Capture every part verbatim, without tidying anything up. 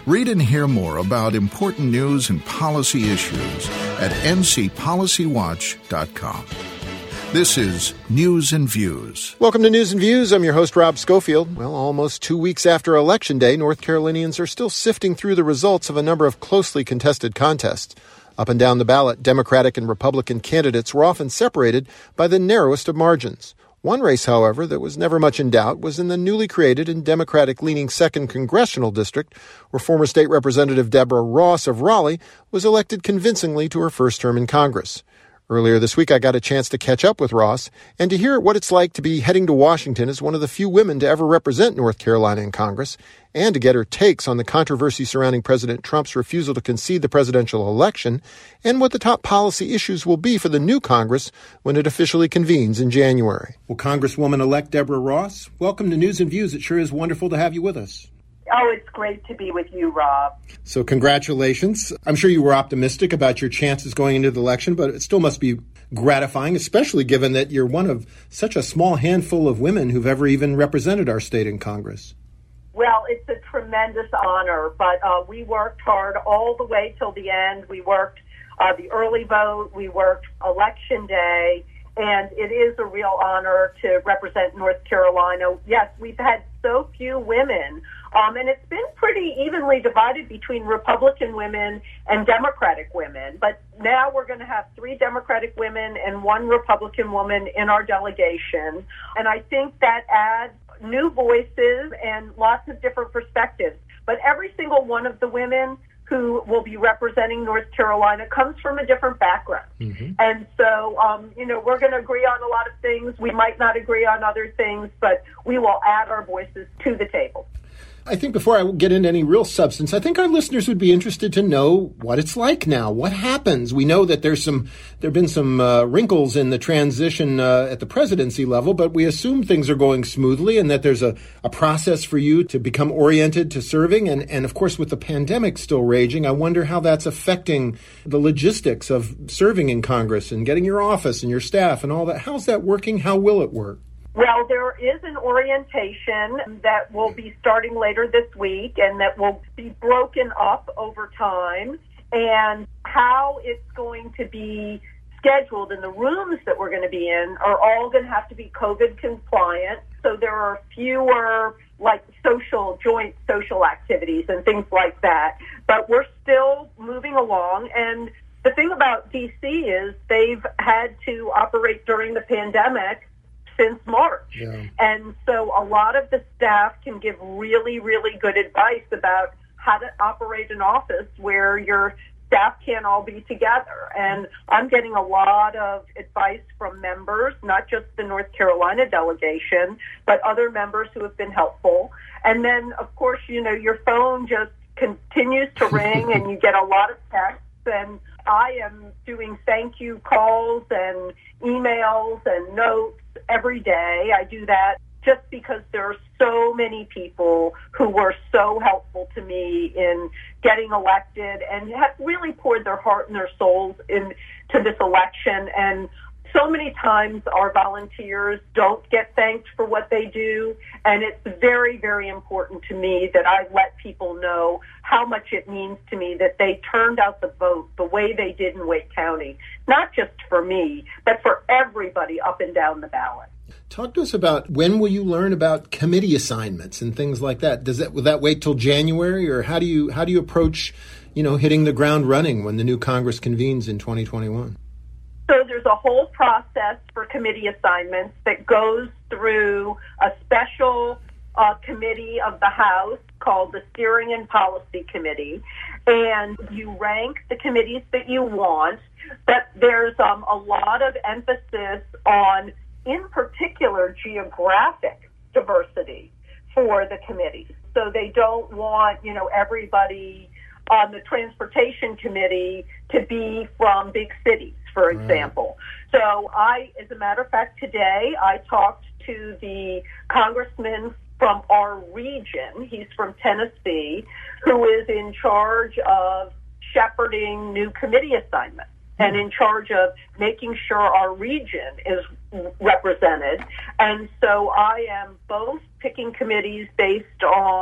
Read and hear more about important news and policy issues at n c policy watch dot com. This is News and Views. Welcome to News and Views. I'm your host, Rob Schofield. Well, almost two weeks after Election Day, North Carolinians are still sifting through the results of a number of closely contested contests. Up and down the ballot, Democratic and Republican candidates were often separated by the narrowest of margins. One race, however, that was never much in doubt was in the newly created and Democratic-leaning second Congressional District, where former State Representative Deborah Ross of Raleigh was elected convincingly to her first term in Congress. Earlier this week, I got a chance to catch up with Ross and to hear what it's like to be heading to Washington as one of the few women to ever represent North Carolina in Congress, and to get her takes on the controversy surrounding President Trump's refusal to concede the presidential election, and what the top policy issues will be for the new Congress when it officially convenes in January. Well, Congresswoman-elect Deborah Ross, welcome to News and Views. It sure is wonderful to have you with us. Oh, it's great to be with you, Rob. So congratulations. I'm sure you were optimistic about your chances going into the election, but it still must be gratifying, especially given that you're one of such a small handful of women who've ever even represented our state in Congress. Well, it's a tremendous honor, but uh, we worked hard all the way till the end. We worked uh, the early vote, we worked Election Day, and it is a real honor to represent North Carolina. Yes, we've had so few women. Um, and it's been pretty evenly divided between Republican women and Democratic women. But now we're going to have three Democratic women and one Republican woman in our delegation. And I think that adds new voices and lots of different perspectives. But every single one of the women who will be representing North Carolina comes from a different background. Mm-hmm. And so, um, you know, we're going to agree on a lot of things. We might not agree on other things, but we will add our voices to the table. I think before I get into any real substance, I think our listeners would be interested to know what it's like now. What happens? We know that there's some, there have been some uh, wrinkles in the transition uh, at the presidency level, but we assume things are going smoothly and that there's a, a process for you to become oriented to serving. And, and of course, with the pandemic still raging, I wonder how that's affecting the logistics of serving in Congress and getting your office and your staff and all that. How's that working? How will it work? Well, there is an orientation that will be starting later this week and that will be broken up over time. And how it's going to be scheduled and the rooms that we're going to be in are all going to have to be COVID compliant. So there are fewer like social, joint social activities and things like that. But we're still moving along. And the thing about D C is they've had to operate during the pandemic since March. Yeah. And so a lot of the staff can give really, really good advice about how to operate an office where your staff can't all be together. And I'm getting a lot of advice from members, not just the North Carolina delegation, but other members who have been helpful. And then, of course, you know, your phone just continues to ring and you get a lot of texts. And I am doing thank you calls and emails and notes every day. I do that just because there are so many people who were so helpful to me in getting elected and have really poured their heart and their souls into this election. And so many times our volunteers don't get thanked for what they do, and it's very, very important to me that I let people know how much it means to me that they turned out the vote the way they did in Wake County, not just for me, but for everybody up and down the ballot. Talk to us about when will you learn about committee assignments and things like that? Does that will that wait till January, or how do you how do you approach, you know, hitting the ground running when the new Congress convenes in twenty twenty-one? So there's a whole process for committee assignments that goes through a special uh, committee of the House called the Steering and Policy Committee, and you rank the committees that you want, but there's um, a lot of emphasis on, in particular, geographic diversity for the committees. So they don't want, you know, everybody on the Transportation Committee to be from big cities, for example. Right. So I, as a matter of fact, today I talked to the congressman from our region. He's from Tennessee, who is in charge of shepherding new committee assignments and in charge of making sure our region is represented. And so I am both picking committees based on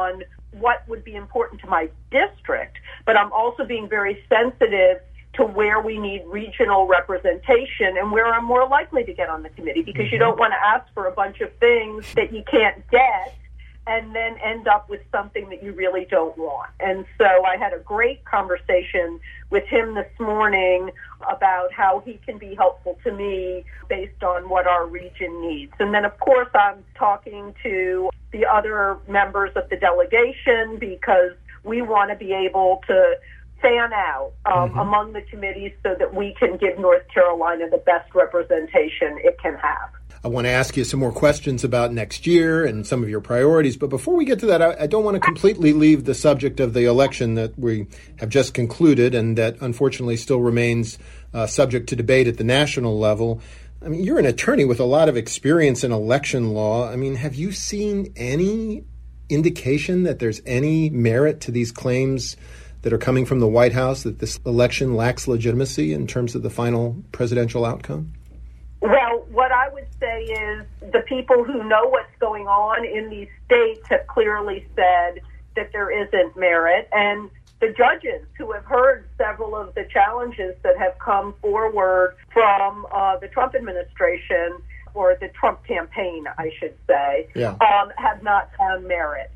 what would be important to my district, but I'm also being very sensitive to where we need regional representation and where I'm more likely to get on the committee, because mm-hmm. you don't want to ask for a bunch of things that you can't get and then end up with something that you really don't want. And so I had a great conversation with him this morning about how he can be helpful to me based on what our region needs. And then, of course, I'm talking to the other members of the delegation, because we want to be able to fan out um, mm-hmm. among the committees so that we can give North Carolina the best representation it can have. I want to ask you some more questions about next year and some of your priorities. But before we get to that, I, I don't want to completely leave the subject of the election that we have just concluded and that unfortunately still remains uh, subject to debate at the national level. I mean, you're an attorney with a lot of experience in election law. I mean, have you seen any indication that there's any merit to these claims that are coming from the White House that this election lacks legitimacy in terms of the final presidential outcome? Well, what I would say is the people who know what's going on in these states have clearly said that there isn't merit, and the judges who have heard several of the challenges that have come forward from uh, the Trump administration, or the Trump campaign, I should say, yeah. um, have not found merit.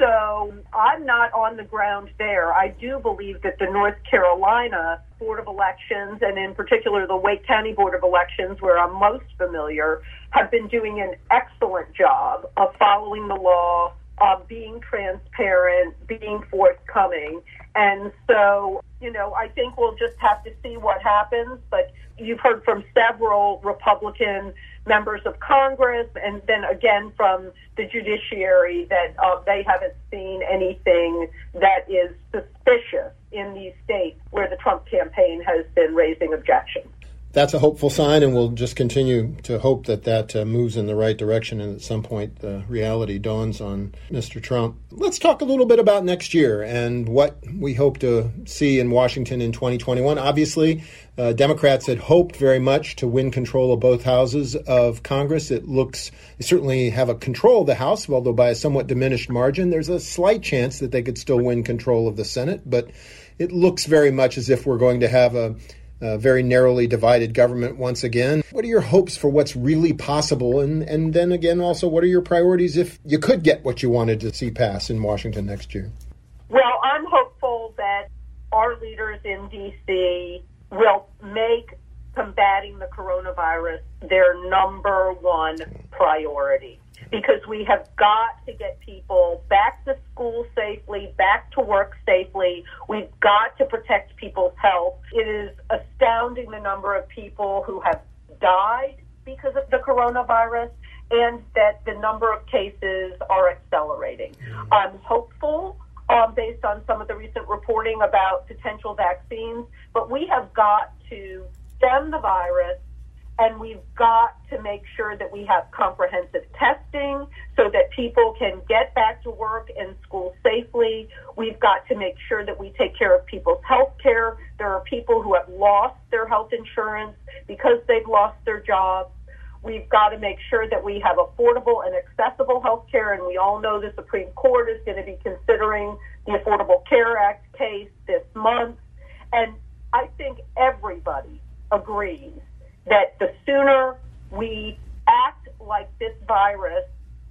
So I'm not on the ground there. I do believe that the North Carolina Board of Elections, and in particular the Wake County Board of Elections, where I'm most familiar, have been doing an excellent job of following the law, of being transparent, being forthcoming. And so, you know, I think we'll just have to see what happens. But you've heard from several Republican members of Congress, and then again from the judiciary, that uh, they haven't seen anything that is suspicious in these states where the Trump campaign has been raising objections. That's a hopeful sign, and we'll just continue to hope that that uh, moves in the right direction, and at some point the reality dawns on Mister Trump. Let's talk a little bit about next year and what we hope to see in Washington in twenty twenty-one. Obviously, uh, Democrats had hoped very much to win control of both houses of Congress. It looks, they certainly have a control of the House, although by a somewhat diminished margin. There's a slight chance that they could still win control of the Senate, but it looks very much as if we're going to have a Uh, very narrowly divided government once again. What are your hopes for what's really possible? And, and then again, also, what are your priorities if you could get what you wanted to see pass in Washington next year? Well, I'm hopeful that our leaders in D C will make combating the coronavirus their number one priority, because we have got to get people back to school safely, back to work safely. We've got to protect people's health. It is astounding the number of people who have died because of the coronavirus, and that the number of cases are accelerating. I'm hopeful um, based on some of the recent reporting about potential vaccines, but we have got to stem the virus. And we've got to make sure that we have comprehensive testing so that people can get back to work and school safely. We've got to make sure that we take care of people's health care. There are people who have lost their health insurance because they've lost their jobs. We've got to make sure that we have affordable and accessible health care. And we all know the Supreme Court is going to be considering the Affordable Care Act case this month. And I think everybody agrees that the sooner we act like this virus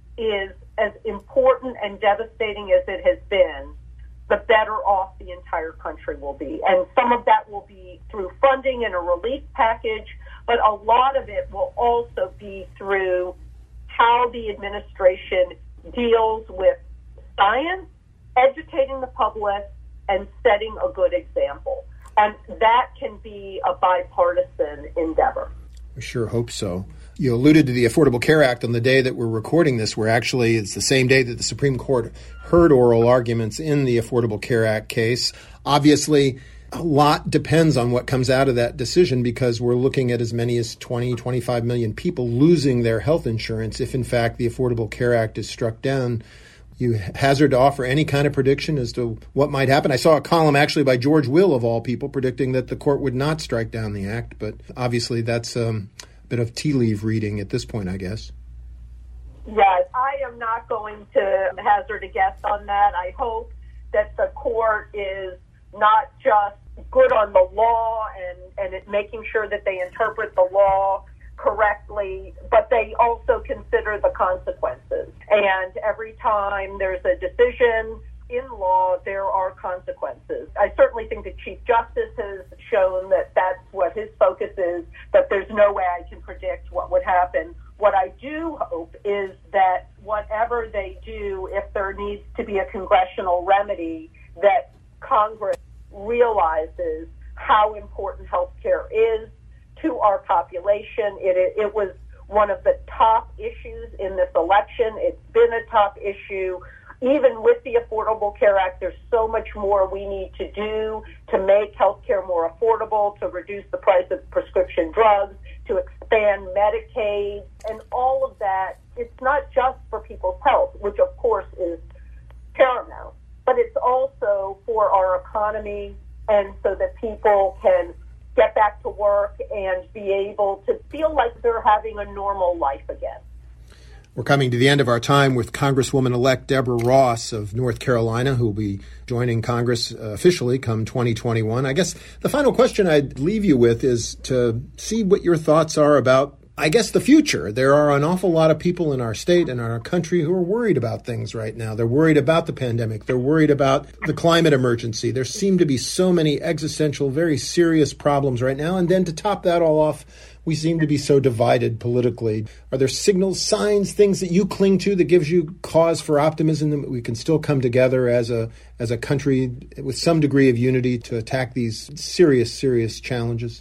is as important and devastating as it has been, the better off the entire country will be. And some of that will be through funding and a relief package, but a lot of it will also be through how the administration deals with science, educating the public, and setting a good example. And that can be a bipartisan endeavor. I sure hope so. You alluded to the Affordable Care Act on the day that we're recording this, where actually it's the same day that the Supreme Court heard oral arguments in the Affordable Care Act case. Obviously, a lot depends on what comes out of that decision, because we're looking at as many as twenty, twenty-five million people losing their health insurance if, in fact, the Affordable Care Act is struck down. You hazard to offer any kind of prediction as to what might happen? I saw a column actually by George Will, of all people, predicting that the court would not strike down the act. But obviously that's um, a bit of tea leaf reading at this point, I guess. Yes, I am not going to hazard a guess on that. I hope that the court is not just good on the law and, and it making sure that they interpret the law correctly, but they also consider the consequences. And every time there's a decision in law, there are consequences. I certainly think the Chief Justice has shown that that's what his focus is, that there's no way I can predict what would happen. What I do hope is that whatever they do, if there needs to be a congressional remedy, that Congress realizes how important health care is to our population. It, it was one of the top issues in this election. It's been a top issue. Even with the Affordable Care Act, there's so much more we need to do to make health care more affordable, to reduce the price of prescription drugs, to expand Medicaid, and all of that. It's not just for people's health, which of course is paramount, but it's also for our economy and so that people can get back to work and be able to feel like they're having a normal life again. We're coming to the end of our time with Congresswoman-elect Deborah Ross of North Carolina, who will be joining Congress uh, officially come twenty twenty-one. I guess the final question I'd leave you with is to see what your thoughts are about, I guess, the future. There are an awful lot of people in our state and our country who are worried about things right now. They're worried about the pandemic. They're worried about the climate emergency. There seem to be so many existential, very serious problems right now. And then to top that all off, we seem to be so divided politically. Are there signals, signs, things that you cling to that gives you cause for optimism that we can still come together as a as a country with some degree of unity to attack these serious, serious challenges?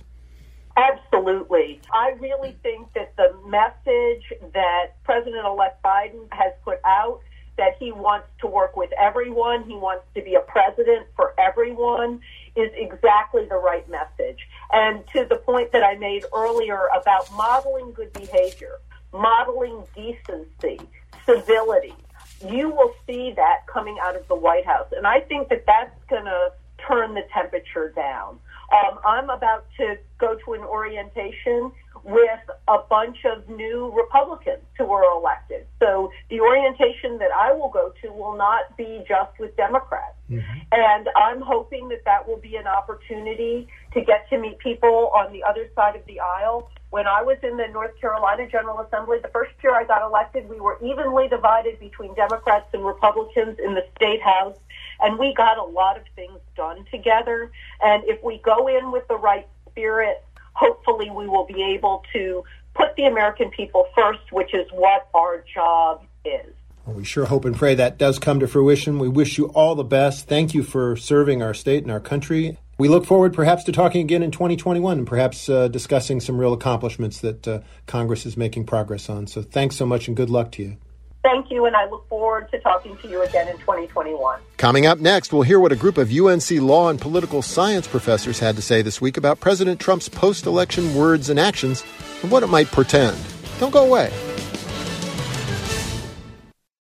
Absolutely. I really think that the message that President-elect Biden has put out, that he wants to work with everyone, he wants to be a president for everyone, is exactly the right message. And to the point that I made earlier about modeling good behavior, modeling decency, civility, you will see that coming out of the White House. And I think that that's going to turn the temperature down. Um, I'm about to go to an orientation with a bunch of new Republicans who were elected. So the orientation that I will go to will not be just with Democrats. Mm-hmm. And I'm hoping that that will be an opportunity to get to meet people on the other side of the aisle. When I was in the North Carolina General Assembly, the first year I got elected, we were evenly divided between Democrats and Republicans in the State House. And we got a lot of things done together. And if we go in with the right spirit, hopefully we will be able to put the American people first, which is what our job is. Well, we sure hope and pray that does come to fruition. We wish you all the best. Thank you for serving our state and our country. We look forward perhaps to talking again in twenty twenty-one and perhaps uh, discussing some real accomplishments that uh, Congress is making progress on. So thanks so much and good luck to you. Thank you, and I look forward to talking to you again in twenty twenty-one. Coming up next, we'll hear what a group of U N C law and political science professors had to say this week about President Trump's post-election words and actions and what it might portend. Don't go away.